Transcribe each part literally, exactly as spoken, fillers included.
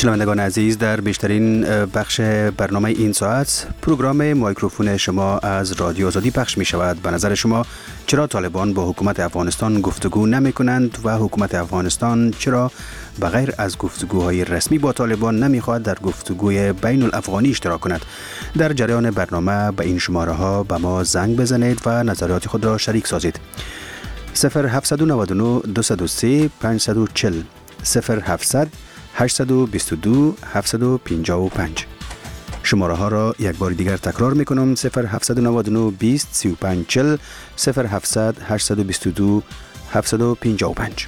شنوندگان عزیز، در بیشترین بخش برنامه این ساعت پروگرام مایکروفون شما از رادیو آزادی پخش می شود. به نظر شما چرا طالبان با حکومت افغانستان گفتگو نمی کنند و حکومت افغانستان چرا بغیر از گفتگوهای رسمی با طالبان نمی خواهد در گفتگوی بین الافغانی اشتراک کند؟ در جریان برنامه به این شماره ها به ما زنگ بزنید و نظریات خود را شریک سازید. صفر هفت نه نه دو صفر سه پنج چهار صفر صفر هفت هشت دو دو هفت پنج پنج. شماره ها را یک بار دیگر تکرار می کنم: صفر هفت نه نه بیست سی و پنج چهل صفر هفت هشت دو دو هفت پنج پنج.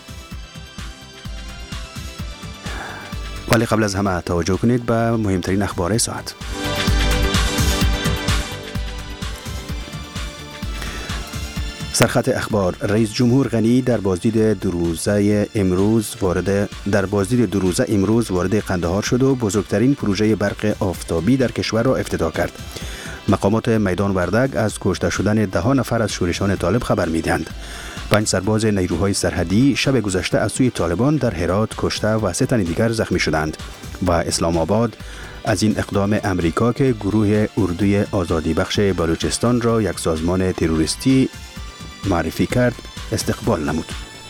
ولی قبل از همه توجه کنید به مهمترین اخبار ساعت. سرخط اخبار: رئیس جمهور غنی در بازدید دو روزه امروز وارد در بازدید دو روزه امروز وارد قندهار شد و بزرگترین پروژه برق آفتابی در کشور را افتتاح کرد. مقامات میدان وردک از کشته شدن ده نفر از شورشان طالب خبر می‌دهند. پنج سرباز نیروهای سرحدی شب گذشته از سوی طالبان در هرات کشته و سه تن دیگر زخمی شدند. و اسلام آباد از این اقدام امریکا که گروه اردوی آزادی بخش بلوچستان را یک سازمان تروریستی معرفی کرد استقبال نمود.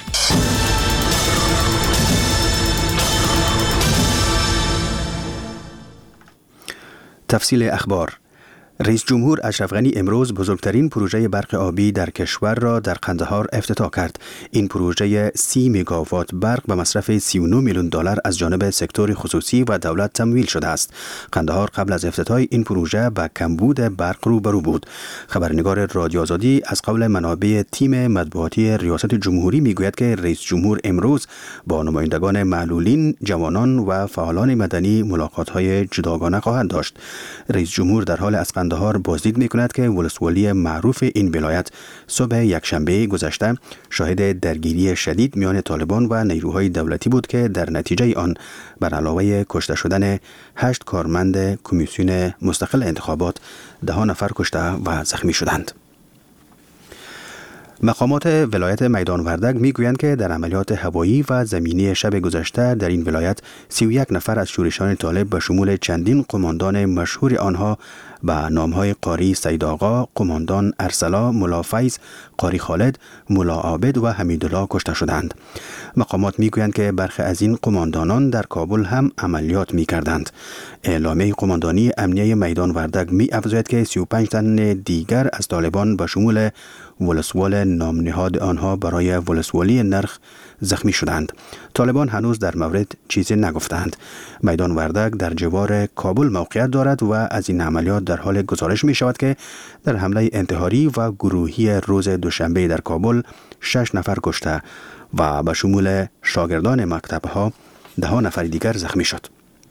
تفصیل اخبار: رئیس جمهور اشرف غنی امروز بزرگترین پروژه برق آبی در کشور را در قندهار افتتاح کرد. این پروژه سی مگاوات برق به مصرف سی و نه میلیون دلار از جانب سکتور خصوصی و دولت تمویل شده است. قندهار قبل از افتتاح این پروژه با کمبود برق روبرو بود. خبرنگار رادیو آزادی از قول منابع تیم مطبوعاتی ریاست جمهوری میگوید که رئیس جمهور امروز با نمایندگان معلولین، جوانان و فعالان مدنی ملاقات‌های جداگانه خواهد داشت. رئیس جمهور در حال از قندهار بازدید می‌کند که ولسوالی معروف این ولایت صبح یکشنبه گذشته شاهد درگیری شدید میان طالبان و نیروهای دولتی بود که در نتیجه آن بر علاوه کشته شدن هشت کارمند کمیسیون مستقل انتخابات ده نفر کشته و زخمی شدند. مقامات ولایت میدان وردک میگویند که در عملیات هوایی و زمینی شب گذشته در این ولایت سی و یک نفر از شورشان طالب به شمول چندین قماندان مشهور آنها به نامهای قاری سید آقا، قماندان ارسلا، ملا فیض، قاری خالد، ملا عابد و حمیدالله کشته شدند. مقامات میگویند که برخی از این قماندانان در کابل هم عملیات میکردند. اعلامیه قماندانی امنیه میدان وردک می افزاید که سی و پنج تن دیگر از طالبان به شمول ولسوال نام نهاد آنها برای ولسوالی نرخ زخمی شدند. طالبان هنوز در مورد چیزی نگفتند. میدان وردک در جوار کابل موقعیت دارد و از این عملیات در حال گزارش می شود که در حمله انتحاری و گروهی روز دوشنبه در کابل شش نفر کشته و به شمول شاگردان مکتب‌ها ده نفر دیگر زخمی شد.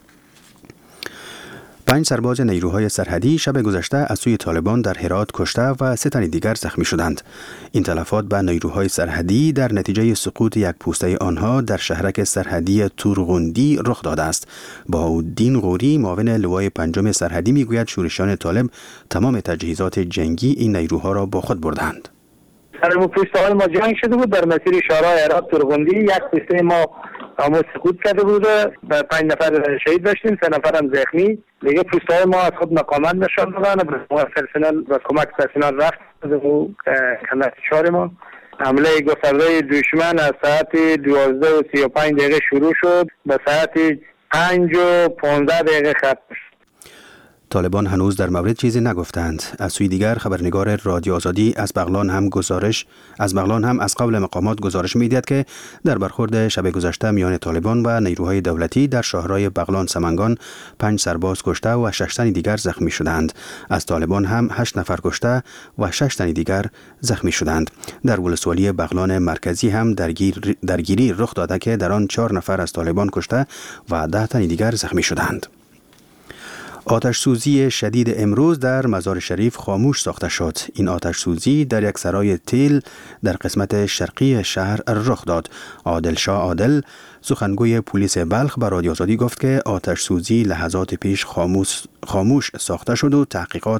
پنج سرباز نیروهای سرحدی شب گذشته از سوی طالبان در هرات کشته و سه تن دیگر زخمی شدند. این تلفات به نیروهای سرحدی در نتیجه سقوط یک پوسته آنها در شهرک سرحدی تورغوندی رخ داده است. بهاءالدین غوری معاون لوای پنجم سرحدی میگوید شورشیان طالب تمام تجهیزات جنگی این نیروها را با خود بردند. در پوسته ما جنگ شده بود در مسیر شهرهای هرات تورغوندی. یک پوسته ما اما سقوط کرده بوده، پنج نفر شهید داشتیم، سه نفر هم زخمی. دیگه پوست‌های ما از خود ناکامل نشان دادن و پرسنل و کمک پرسنل رفت و کندت چهار ما. حمله گسترده دشمن از ساعت دوازده و سی و پنج دقیقه شروع شد به ساعت پنج و پانزده دقیقه ختم شد. طالبان هنوز در مورد چیزی نگفتند. از سوی دیگر خبرنگار رادیو آزادی از بغلان هم گزارش از بغلان هم از قول مقامات گزارش می‌دهد که در برخورد شب گذشته میان طالبان و نیروهای دولتی در شهرهای بغلان سمنگان پنج سرباز کشته و شش تن دیگر زخمی شدند. از طالبان هم هشت نفر کشته و شش تن دیگر زخمی شدند. در ولسوالی بغلان مرکزی هم درگیر درگیری رخ داده که در آن چهار نفر از طالبان کشته و ده تن دیگر زخمی شدند. آتش سوزی شدید امروز در مزار شریف خاموش ساخته شد. این آتش سوزی در یک سرای تیل در قسمت شرقی شهر رخ داد. عادل شاه عادل سخنگوی پلیس بلخ به رادیو آزادی گفت که آتش سوزی لحظات پیش خاموش خاموش ساخته شد و تحقیقات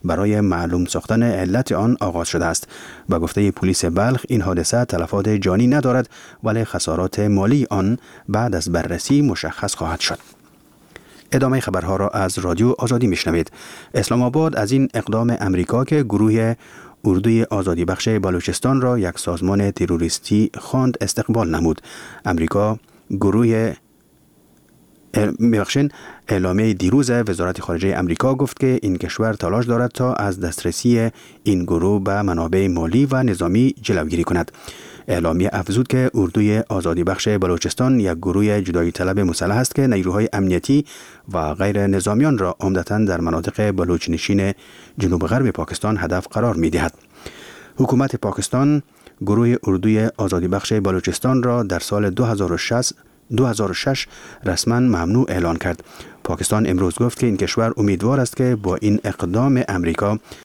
برای معلوم ساختن علت آن آغاز شده است. به گفته پلیس بلخ این حادثه تلفات جانی ندارد ولی خسارات مالی آن بعد از بررسی مشخص خواهد شد. ادامه خبرها را از رادیو آزادی میشنوید. اسلام آباد از این اقدام امریکا که گروه اردوی آزادی بخش بلوچستان را یک سازمان تروریستی خواند استقبال نمود. امریکا گروه میبخشین اعلامیه دیروز وزارت خارجه امریکا گفت که این کشور تلاش دارد تا از دسترسی این گروه به منابع مالی و نظامی جلوگیری کند. اعلامیه افزود که اردوی آزادی بخش بلوچستان یک گروه جدایی طلب مسلح است که نیروهای امنیتی و غیر نظامیان را عمدتاً در مناطق بلوچ نشین جنوب غرب پاکستان هدف قرار می دهد. حکومت پاکستان گروه اردوی آزادی بخش بلوچستان را در سال دو هزار و شش رسما ممنوع اعلان کرد. پاکستان امروز گفت که این کشور امیدوار است که با این اقدام امریکا